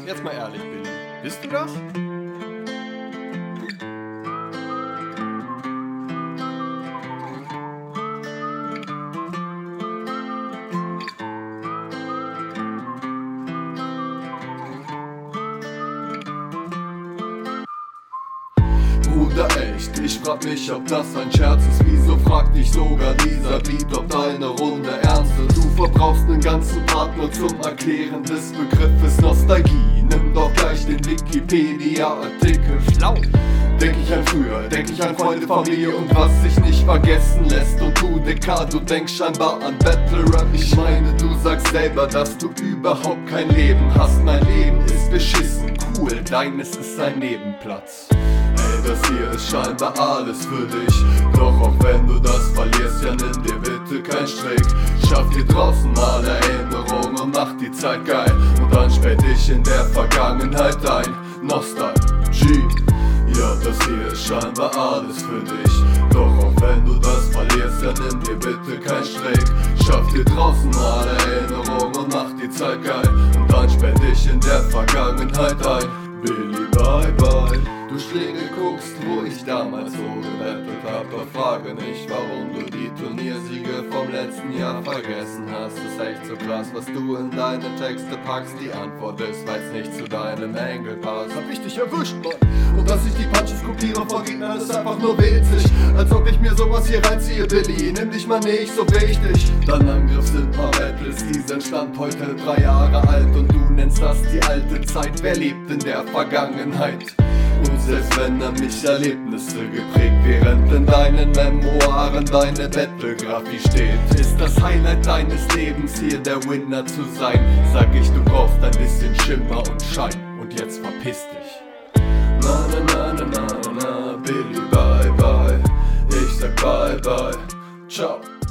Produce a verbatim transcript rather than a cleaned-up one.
Jetzt mal ehrlich, Billy. Bist du das? Bruder, echt, ich frag mich, ob das ein Scherz ist. Wieso fragt dich sogar dieser Beat, ob deine Runde ernst ist? Du verbrauchst nen ganzen Part nur zum Erklären des Begriffes Nostalgie. Nimm doch gleich den Wikipedia-Artikel. Schlau. Denk ich an früher, denk ich an Freunde, Familie und was sich nicht vergessen lässt. Und du, Dicker, du denkst scheinbar an Battle Rap. Ich meine, du sagst selber, dass du überhaupt kein Leben hast. Mein Leben ist beschissen, cool, deines ist ein Nebenplatz. Ey, das hier ist scheinbar alles für dich. Doch auch wenn du das verlierst, ja nimm dir bitte kein Strick. Schaff dir draußen mal Erinnerung und mach die Zeit geil. Und dann sperr dich in der Vergangenheit ein. Nostalgie. Ja, das hier ist scheinbar alles für dich. Doch auch wenn du das verlierst, ja nimm dir bitte kein Strick. Schaff dir draußen mal Erinnerung und mach die Zeit geil. Und dann sperr dich in der Vergangenheit ein. Billy, bye bye. Du Schlingel guckst, wo ich damals so gebettelt hab. Doch frage nicht, warum du die Turniersiege vom letzten Jahr vergessen hast. Ist echt so krass, was du in deine Texte packst. Die Antwort ist, weil's nicht zu deinem Engel passt. Hab ich dich erwischt, Mann. Und dass ich die Punches kopiere vor Gegnern ist einfach nur witzig. Als ob ich mir sowas hier reinziehe, Billy, nimm dich mal nicht so wichtig. Dein Angriff sind paar Battles, die sind Stand heute drei Jahre alt. Und du nennst das die alte Zeit, wer lebt in der Vergangenheit? Und selbst wenn an mich Erlebnisse geprägt, während in deinen Memoiren deine Battlegrafie steht, ist das Highlight deines Lebens hier der Winner zu sein. Sag ich, du brauchst ein bisschen Schimmer und Schein und jetzt verpiss dich. Na na na na na na, Billy, bye bye. Ich sag bye bye, ciao.